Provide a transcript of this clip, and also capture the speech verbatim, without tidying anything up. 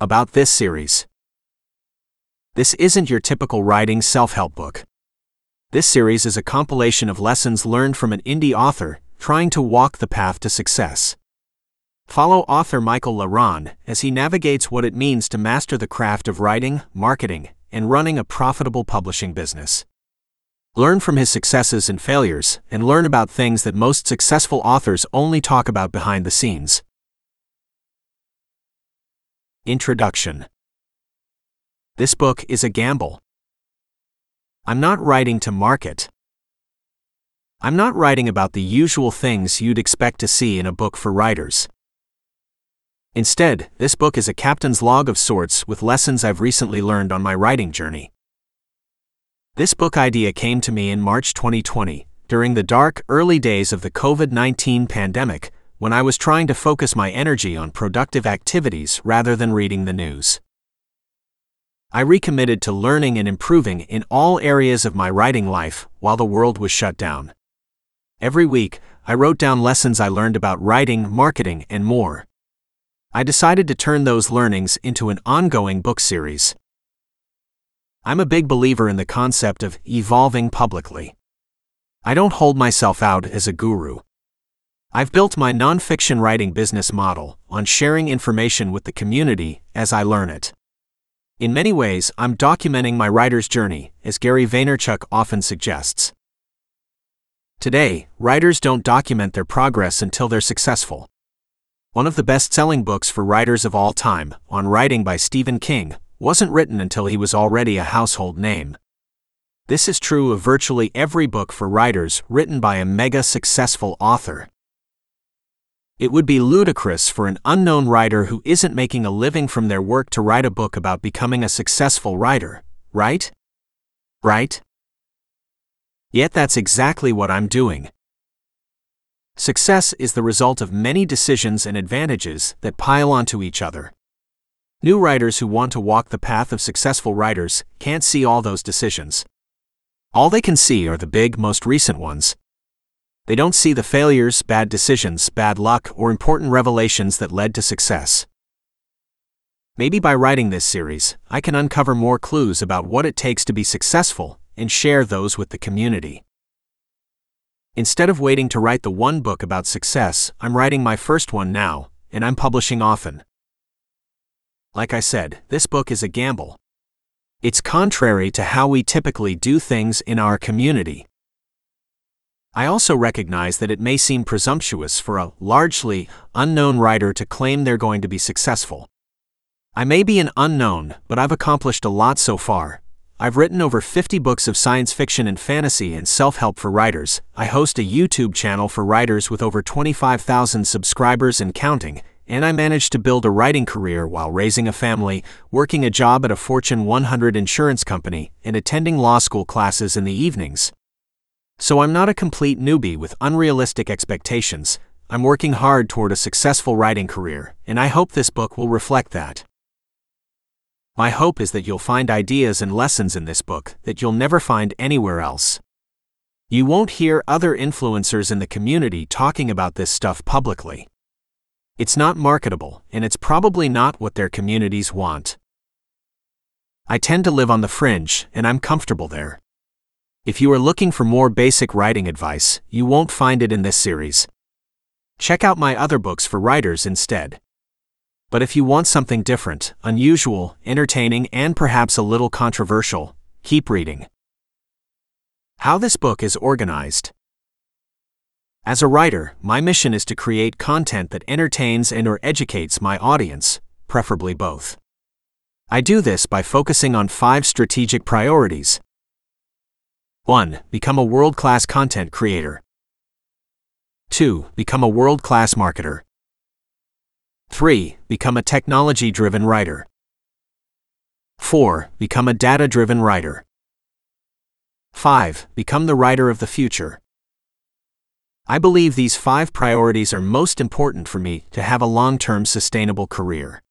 about this series. This isn't your typical writing self-help book. This series is a compilation of lessons learned from an indie author trying to walk the path to success. Follow author Michael Laron as he navigates what it means to master the craft of writing, marketing, and running a profitable publishing business. Learn from his successes and failures, and learn about things that most successful authors only talk about behind the scenes. Introduction. This book is a gamble. I'm not writing to market. I'm not writing about the usual things you'd expect to see in a book for writers. Instead, this book is a captain's log of sorts with lessons I've recently learned on my writing journey. This book idea came to me in March twenty twenty, during the dark, early days of the COVID nineteen pandemic, when I was trying to focus my energy on productive activities rather than reading the news. I recommitted to learning and improving in all areas of my writing life while the world was shut down. Every week, I wrote down lessons I learned about writing, marketing, and more. I decided to turn those learnings into an ongoing book series. I'm a big believer in the concept of evolving publicly. I don't hold myself out as a guru. I've built my nonfiction writing business model on sharing information with the community as I learn it. In many ways, I'm documenting my writer's journey, as Gary Vaynerchuk often suggests. Today, writers don't document their progress until they're successful. One of the best-selling books for writers of all time, On Writing by Stephen King, wasn't written until he was already a household name. This is true of virtually every book for writers written by a mega-successful author. It would be ludicrous for an unknown writer who isn't making a living from their work to write a book about becoming a successful writer, right? Right? Yet that's exactly what I'm doing. Success is the result of many decisions and advantages that pile onto each other. New writers who want to walk the path of successful writers can't see all those decisions. All they can see are the big, most recent ones. They don't see the failures, bad decisions, bad luck, or important revelations that led to success. Maybe by writing this series, I can uncover more clues about what it takes to be successful and share those with the community. Instead of waiting to write the one book about success, I'm writing my first one now, and I'm publishing often. Like I said, this book is a gamble. It's contrary to how we typically do things in our community. I also recognize that it may seem presumptuous for a largely unknown writer to claim they're going to be successful. I may be an unknown, but I've accomplished a lot so far. I've written over fifty books of science fiction and fantasy and self-help for writers. I host a YouTube channel for writers with over twenty-five thousand subscribers and counting, and I managed to build a writing career while raising a family, working a job at a Fortune one hundred insurance company, and attending law school classes in the evenings. So I'm not a complete newbie with unrealistic expectations. I'm working hard toward a successful writing career, and I hope this book will reflect that. My hope is that you'll find ideas and lessons in this book that you'll never find anywhere else. You won't hear other influencers in the community talking about this stuff publicly. It's not marketable, and it's probably not what their communities want. I tend to live on the fringe, and I'm comfortable there. If you are looking for more basic writing advice, you won't find it in this series. Check out my other books for writers instead. But if you want something different, unusual, entertaining, and perhaps a little controversial, keep reading. How this book is organized. As a writer, my mission is to create content that entertains and/or educates my audience, preferably both. I do this by focusing on five strategic priorities. one. Become a world-class content creator. two. Become a world-class marketer. three. Become a technology-driven writer. four. Become a data-driven writer. five. Become the writer of the future. I believe these five priorities are most important for me to have a long-term sustainable career.